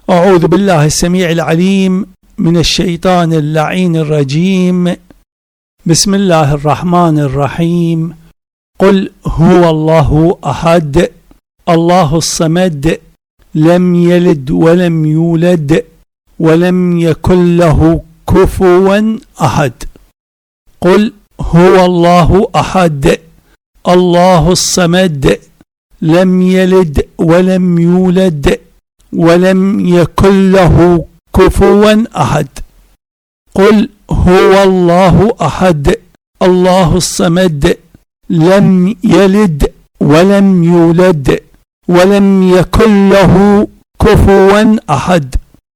أعوذ بالله السميع العليم من الشيطان اللعين الرجيم. بسم الله الرحمن الرحيم. قل هو الله أحد الله الصمد لم يلد ولم يولد ولم يكن له كفوا أحد. قل هو الله أحد الله الصمد لم يلد ولم يولد ولم يكن له كفوا أحد. قل هو الله أحد الله الصمد لم يلد ولم يولد ولم يكن له كفوا أحد.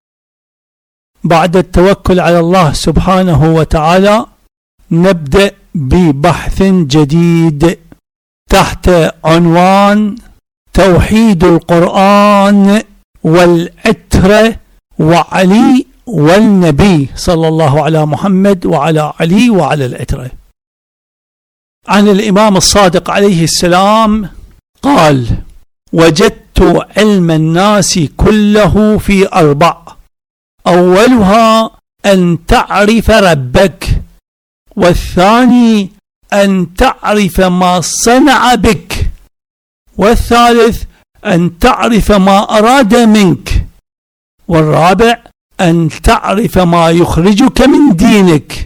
بعد التوكل على الله سبحانه وتعالى نبدأ ببحث جديد تحت عنوان توحيد القرآن والعترة وعلي والنبي صلى الله على محمد وعلى علي وعلى العترة. عن الإمام الصادق عليه السلام قال: وجدت علم الناس كله في 4: أولها أن تعرف ربك، والثاني أن تعرف ما صنع بك، والثالث أن تعرف ما أراد منك، والرابع أن تعرف ما يخرجك من دينك.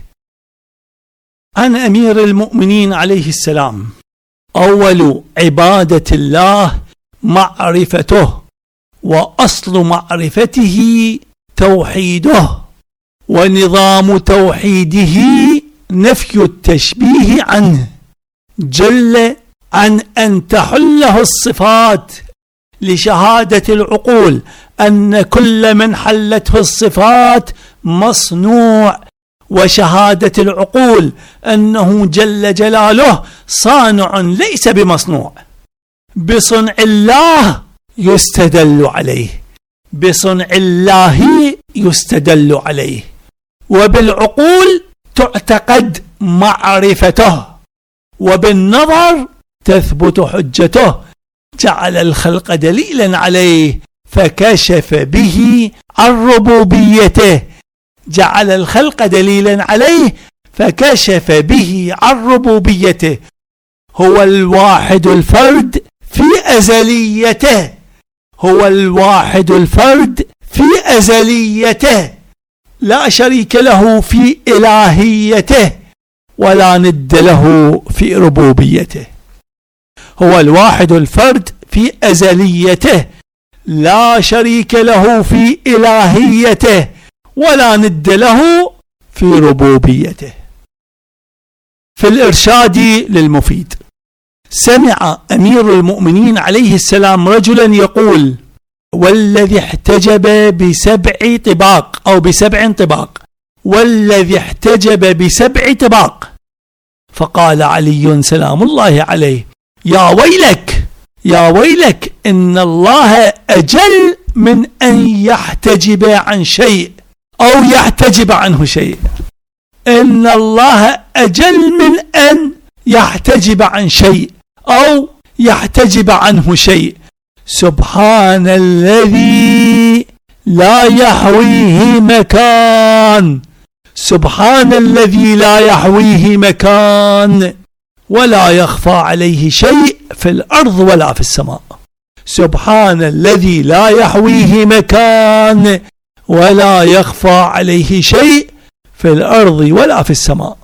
عن أمير المؤمنين عليه السلام: أول عبادة الله معرفته، وأصل معرفته توحيده، ونظام توحيده نفي التشبيه عنه، جل عن أن تحله الصفات لشهادة العقول أن كل من حلته الصفات مصنوع، وشهادة العقول أنه جل جلاله صانع ليس بمصنوع. بصنع الله يستدل عليه، بصنع الله يستدل عليه، وبالعقول تعتقد معرفته، وبالنظر تثبت حجته. جعل الخلق دليلا عليه فكشف به عن ربوبيته، جعل الخلق دليلا عليه فكشف به عن ربوبيته. هو الواحد الفرد في أزليته، هو الواحد الفرد في أزليته، لا شريك له في إلهيته ولا ند له في ربوبيته. هو الواحد الفرد في أزليته، لا شريك له في إلهيته ولا ند له في ربوبيته. في الإرشاد للمفيد: سمع أمير المؤمنين عليه السلام رجلا يقول: والذي احتجب ب7 طباق أو ب7 طباق، والذي احتجب ب7 طباق. فقال علي سلام الله عليه: يا ويلك يا ويلك، إن الله أجل من أن يحتجب عن شيء أو يحتجب عنه شيء. إن الله أجل من أن يحتجب عن شيء أو يحتجب عنه شيء. سبحان الذي لا يحويه مكان، سبحان الذي لا يحويه مكان ولا يخفى عليه شيء في الأرض ولا في السماء. سبحان الذي لا يحويه مكان ولا يخفى عليه شيء في الأرض ولا في السماء.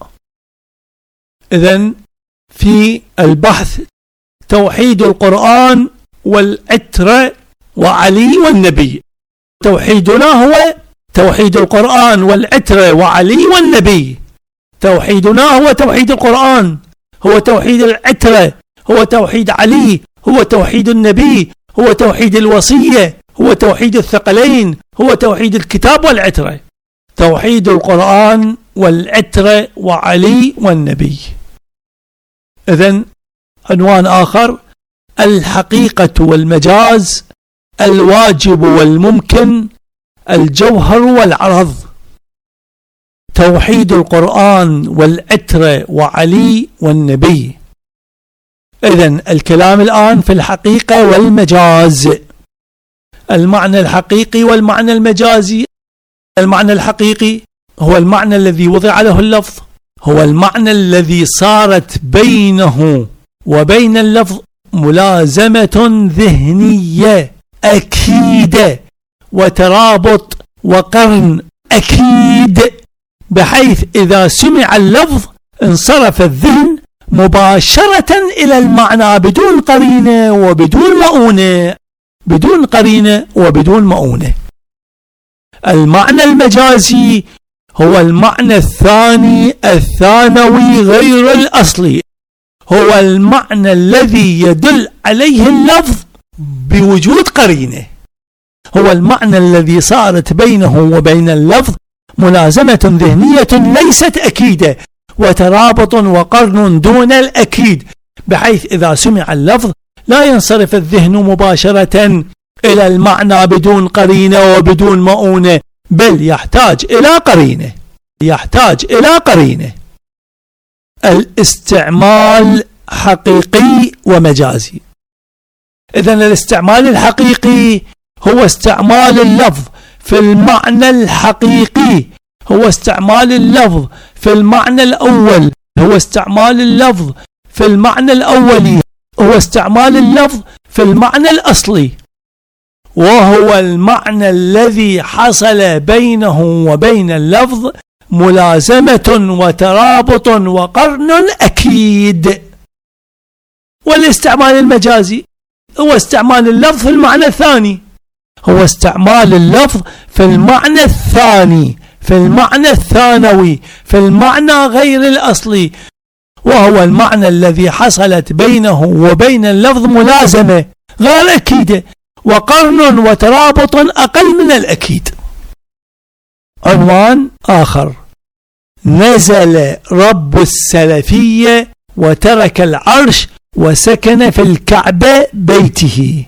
إذن في البحث توحيد القرآن والعترة وعلي والنبي. توحيدنا هو توحيد القرآن والعترة وعلي والنبي. توحيدنا هو توحيد القرآن، هو توحيد العترة، هو توحيد علي، هو توحيد النبي، هو توحيد الوصية، هو توحيد الثقلين، هو توحيد الكتاب والعترة. توحيد القرآن والعترة وعلي والنبي. إذن عنوان آخر: الحقيقة والمجاز، الواجب والممكن، الجوهر والعرض. توحيد القرآن والعترة وعلي والنبي. إذن الكلام الآن في الحقيقة والمجاز. المعنى الحقيقي والمعنى المجازي. المعنى الحقيقي هو المعنى الذي وضع له اللفظ، هو المعنى الذي صارت بينه وبين اللفظ ملازمة ذهنية أكيدة وترابط وقرن أكيد، بحيث إذا سمع اللفظ انصرف الذهن مباشرة إلى المعنى بدون قرينة وبدون مؤونة، بدون قرينة وبدون مؤونة. المعنى المجازي هو المعنى الثاني الثانوي غير الأصلي، هو المعنى الذي يدل عليه اللفظ بوجود قرينة، هو المعنى الذي صارت بينه وبين اللفظ ملازمة ذهنية ليست أكيدة وترابط وقرن دون الأكيد، بحيث إذا سمع اللفظ لا ينصرف الذهن مباشرة إلى المعنى بدون قرينة وبدون مؤونة، بل يحتاج إلى قرينة، يحتاج إلى قرينة. الاستعمال حقيقي ومجازي. إذن الاستعمال الحقيقي هو استعمال اللفظ في المعنى الحقيقي، هو استعمال اللفظ في المعنى الأول، هو استعمال اللفظ في المعنى الأولي، هو استعمال اللفظ في المعنى الأصلي، وهو المعنى الذي حصل بينه وبين اللفظ ملازمة وترابط وقرن أكيد. والاستعمال المجازي هو استعمال اللفظ في المعنى الثاني، هو استعمال اللفظ في المعنى الثاني، في المعنى الثانوي، في المعنى غير الأصلي، وهو المعنى الذي حصلت بينه وبين اللفظ ملازمة غير أكيدة وقرن وترابط أقل من الأكيد. عنوان آخر: نزل رب السلفية وترك العرش وسكن في الكعبة بيته.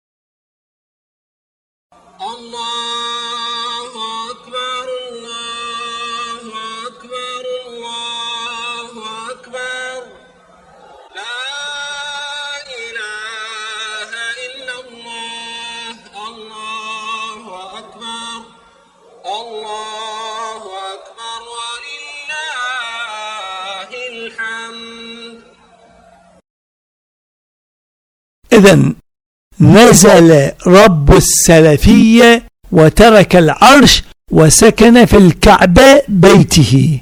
الله أكبر الله أكبر الله أكبر، لا إله إلا الله، الله أكبر الله أكبر ولله الحمد. إذن نزل رب السلفية وترك العرش وسكن في الكعبة بيته.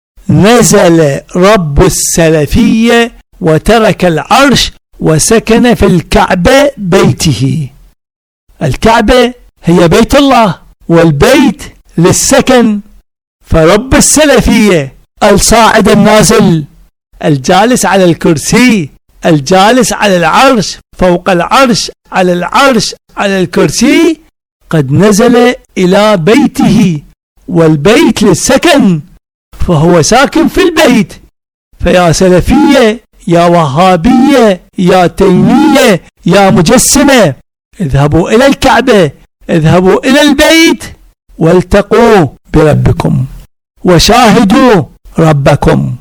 نزل رب السلفية وترك العرش وسكن في الكعبة بيته. الكعبة هي بيت الله، والبيت للسكن، فرب السلفية الصاعد النازل، الجالس على الكرسي، الجالس على العرش، فوق العرش، على العرش، على الكرسي، قد نزل إلى بيته، والبيت للسكن، فهو ساكن في البيت. فيا سلفية، يا وهابية، يا تيمية، يا مجسمة، اذهبوا إلى الكعبة، اذهبوا إلى البيت والتقوا بربكم وشاهدوا ربكم.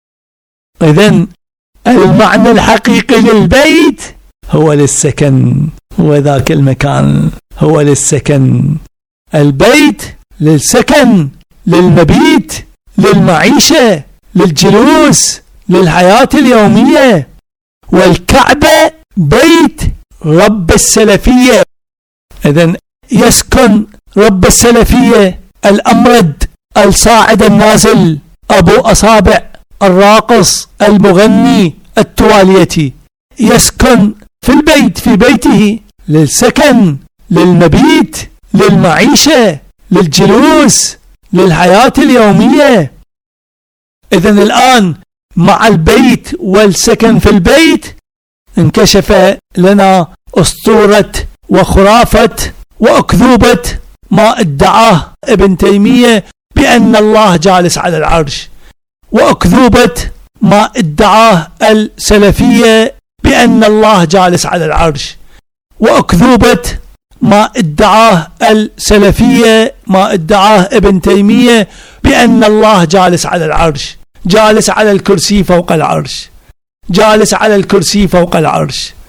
إذن المعنى الحقيقي للبيت هو للسكن، وذاك المكان هو للسكن. البيت للسكن، للمبيت، للمعيشة، للجلوس، للحياة اليومية. والكعبة بيت رب السلفية. إذن يسكن رب السلفية الأمرد الصاعد النازل، أبو أصابع، الراقص، المغني، التواليتي، يسكن في البيت، في بيته، للسكن، للمبيت، للمعيشة، للجلوس، للحياة اليومية. إذن الآن مع البيت والسكن في البيت انكشف لنا أسطورة وخرافة وأكذوبة ما ادعاه ابن تيمية بأن الله جالس على العرش، وأكذوبة ما ادعاه السلفية بأن الله جالس على العرش، وأكذوبة ما ادعاه السلفية، ما ادعاه ابن تيمية بأن الله جالس على العرش، جالس على الكرسي فوق العرش، جالس على الكرسي فوق العرش.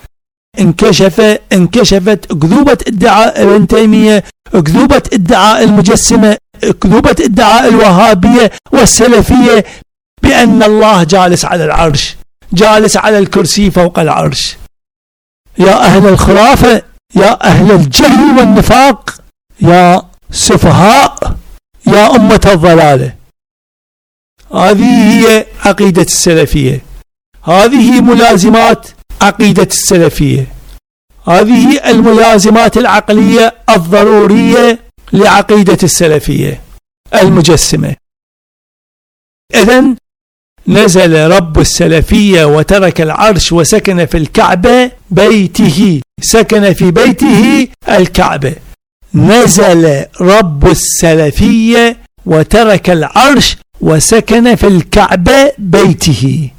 انكشفت أكذوبة ادعاء ابن تيمية، أكذوبة ادعاء المجسمة، أكذوبة ادعاء الوهابية والسلفية بأن الله جالس على العرش، جالس على الكرسي فوق العرش. يا أهل الخرافة، يا أهل الجهل والنفاق، يا سفهاء، يا أمة الضلالة، هذه هي عقيدة السلفية، هذه ملازمات عقيدة السلفية، هذه الملازمات العقلية الضرورية لعقيدة السلفية المجسمة. إذن نزل رب السلفية وترك العرش وسكن في الكعبة بيته، سكن في بيته الكعبة. نزل رب السلفية وترك العرش وسكن في الكعبة بيته.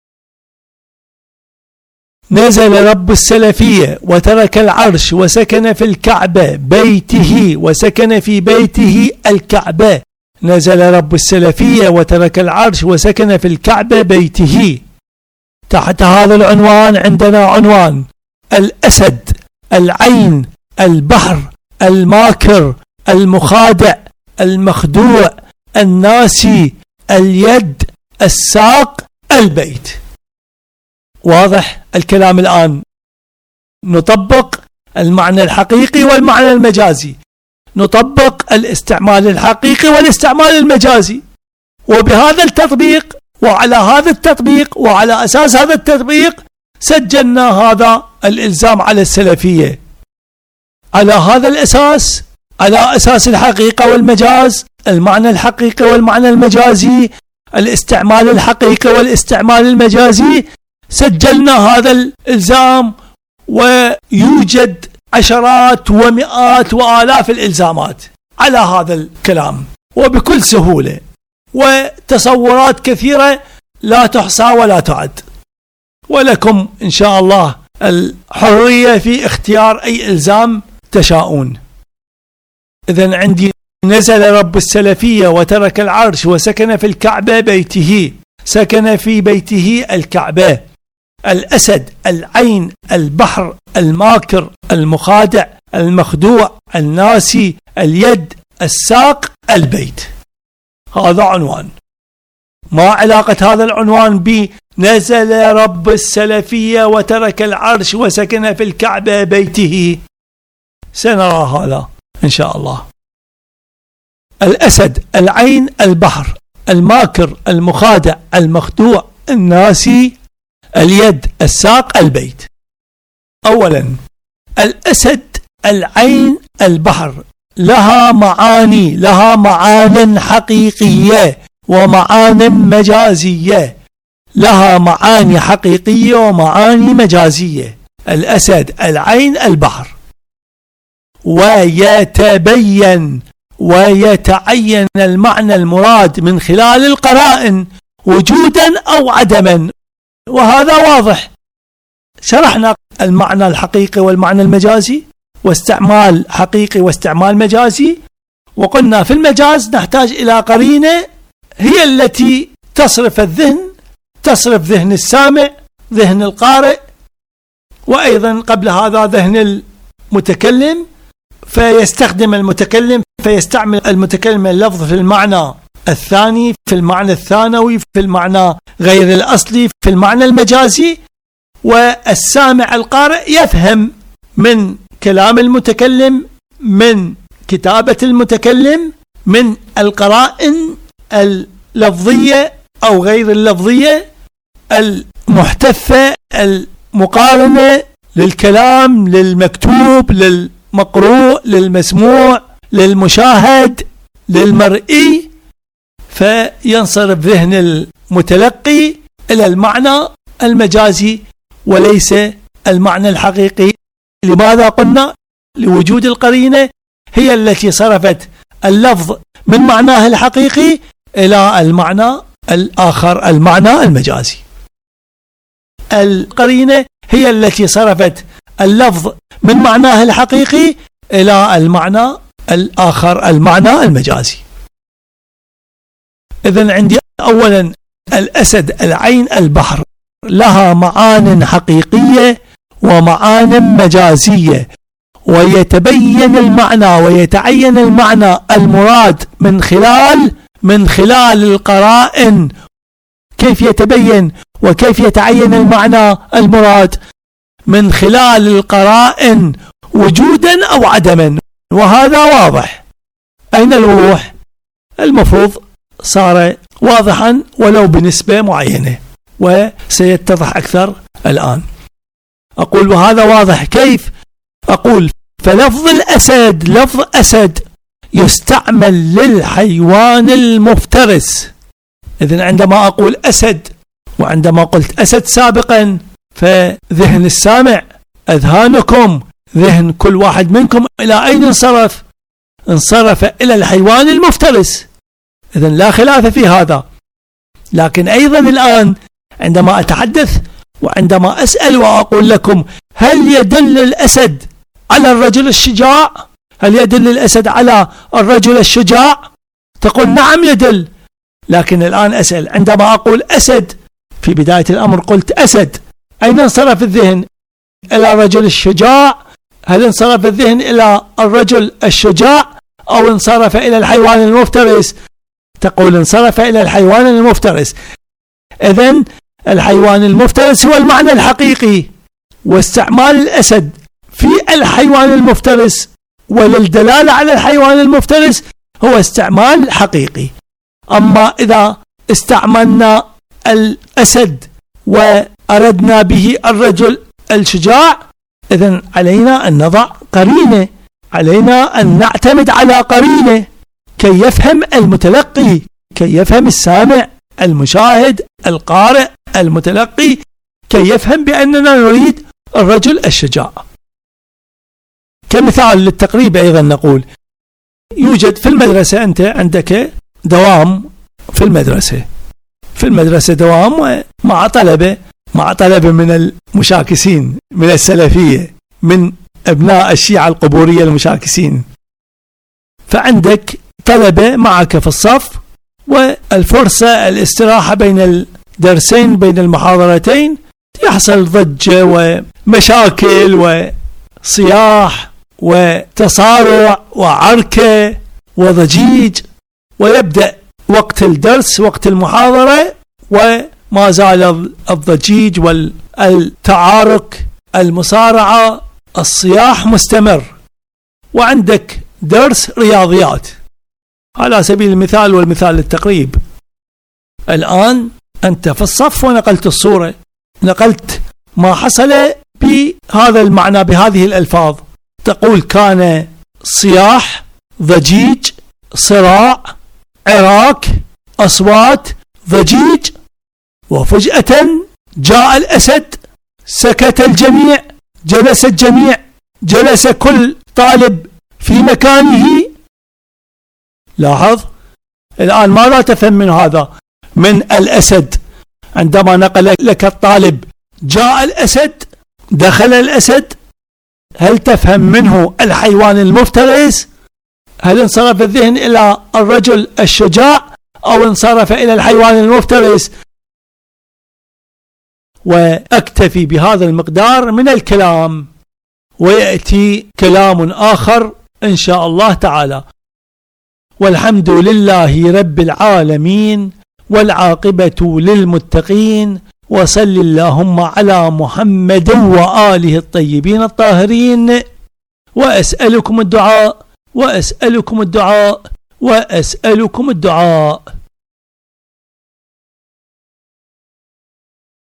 نزل رب السلفية وترك العرش وسكن في الكعبة بيته، وسكن في بيته الكعبة. نزل رب السلفية وترك العرش وسكن في الكعبة بيته. تحت هذا العنوان عندنا عنوان: الأسد، العين، البحر، الماكر، المخادع، المخدوع، الناسي، اليد، الساق، البيت. واضح الكلام الآن؟ نطبق المعنى الحقيقي والمعنى المجازي، نطبق الاستعمال الحقيقي والاستعمال المجازي، وبهذا التطبيق وعلى هذا التطبيق وعلى أساس هذا التطبيق سجلنا هذا الإلزام على السلفية. على هذا الأساس، على أساس الحقيقة والمجاز، المعنى الحقيقي والمعنى المجازي، الاستعمال الحقيقي والاستعمال المجازي، سجلنا هذا الإلزام. ويوجد عشرات ومئات وآلاف الإلزامات على هذا الكلام وبكل سهولة، وتصورات كثيرة لا تحصى ولا تعد. ولكم إن شاء الله الحرية في اختيار أي إلزام تشاءون. إذن عندي: نزل رب السلفية وترك العرش وسكن في الكعبة بيته، سكن في بيته الكعبة. الأسد، العين، البحر، الماكر، المخادع، المخدوع، الناسي، اليد، الساق، البيت. هذا عنوان. ما علاقة هذا العنوان بنزل رب السلفية وترك العرش وسكن في الكعبة بيته؟ سنرى هذا إن شاء الله. الأسد، العين، البحر، الماكر، المخادع، المخدوع، الناسي، اليد، الساق، البيت. أولا، الأسد، العين، البحر لها معاني، لها معان حقيقية ومعان مجازية، لها معاني حقيقية ومعاني مجازية. الأسد، العين، البحر. ويتبين ويتعين المعنى المراد من خلال القرائن وجودا أو عدما، وهذا واضح. شرحنا المعنى الحقيقي والمعنى المجازي، واستعمال حقيقي واستعمال مجازي، وقلنا في المجاز نحتاج إلى قرينة هي التي تصرف الذهن، تصرف ذهن السامع، ذهن القارئ، وأيضا قبل هذا ذهن المتكلم، فيستخدم المتكلم، فيستعمل المتكلم اللفظ في المعنى الثاني، في المعنى الثانوي، في المعنى غير الأصلي، في المعنى المجازي، والسامع القارئ يفهم من كلام المتكلم، من كتابة المتكلم، من القرائن اللفظية أو غير اللفظية المحتفة المقارنة للكلام، للمكتوب، للمقروء، للمسموع، للمشاهد، للمرئي، فينصرف ذهن المتلقي إلى المعنى المجازي وليس المعنى الحقيقي. لماذا قلنا؟ لوجود القرينة هي التي صرفت اللفظ من معناه الحقيقي إلى المعنى الآخر، المعنى المجازي. القرينة هي التي صرفت اللفظ من معناه الحقيقي إلى المعنى الآخر، المعنى المجازي. إذن عندي أولا الأسد، العين، البحر لها معان حقيقية ومعان مجازية، ويتبين المعنى ويتعين المعنى المراد من خلال القرائن. كيف يتبين وكيف يتعين المعنى المراد؟ من خلال القرائن وجودا أو عدما، وهذا واضح. أين الوضوح؟ المفروض صار واضحا ولو بنسبة معينة، وسيتضح أكثر الآن. أقول وهذا واضح كيف؟ أقول فلفظ الأسد، لفظ أسد يستعمل للحيوان المفترس. إذن عندما أقول أسد، وعندما قلت أسد سابقا، فذهن السامع، أذهانكم، ذهن كل واحد منكم إلى أين انصرف؟ انصرف إلى الحيوان المفترس. إذن لا خلاف في هذا. لكن أيضا الآن عندما أتحدث وعندما أسأل وأقول لكم هل يدل الأسد على الرجل الشجاع؟ هل يدل الأسد على الرجل الشجاع؟ تقول نعم يدل. لكن الآن أسأل، عندما أقول أسد في بداية الأمر قلت أسد، أين انصرف الذهن؟ إلى الرجل الشجاع؟ هل انصرف الذهن إلى الرجل الشجاع أو انصرف إلى الحيوان المفترس؟ تقول انصرف إلى الحيوان المفترس. إذن الحيوان المفترس هو المعنى الحقيقي، واستعمال الأسد في الحيوان المفترس وللدلالة على الحيوان المفترس هو استعمال حقيقي. أما إذا استعملنا الأسد وأردنا به الرجل الشجاع، إذن علينا أن نضع قرينة، علينا أن نعتمد على قرينة كي يفهم المتلقي، كي يفهم السامع المشاهد القارئ المتلقي، كي يفهم بأننا نريد الرجل الشجاع. كمثال للتقريب أيضا نقول يوجد في المدرسة، أنت عندك دوام في المدرسة دوام مع طلبة من المشاكسين، من السلفية، من أبناء الشيعة القبورية المشاكسين. فعندك طلبة معك في الصف، والفرصة الاستراحة بين الدرسين بين المحاضرتين يحصل ضجة ومشاكل وصياح وتصارع وعركة وضجيج، ويبدأ وقت الدرس وقت المحاضرة وما زال الضجيج والتعارك المصارعة الصياح مستمر. وعندك درس رياضيات على سبيل المثال والمثال للتقريب. الآن أنت في الصف ونقلت الصورة، نقلت ما حصل بهذا المعنى بهذه الألفاظ. تقول كان صياح، ضجيج، صراع، عراك، أصوات، ضجيج، وفجأة جاء الأسد، سكت الجميع، جلس الجميع، جلس كل طالب في مكانه. لاحظ الآن ماذا تفهم من هذا؟ من الأسد عندما نقل لك الطالب جاء الأسد، دخل الأسد، هل تفهم منه الحيوان المفترس؟ هل انصرف الذهن إلى الرجل الشجاع أو انصرف إلى الحيوان المفترس؟ وأكتفي بهذا المقدار من الكلام، ويأتي كلام آخر إن شاء الله تعالى. والحمد لله رب العالمين، والعاقبة للمتقين، وصل اللهم على محمد وآله الطيبين الطاهرين. وأسألكم الدعاء وأسألكم الدعاء وأسألكم الدعاء.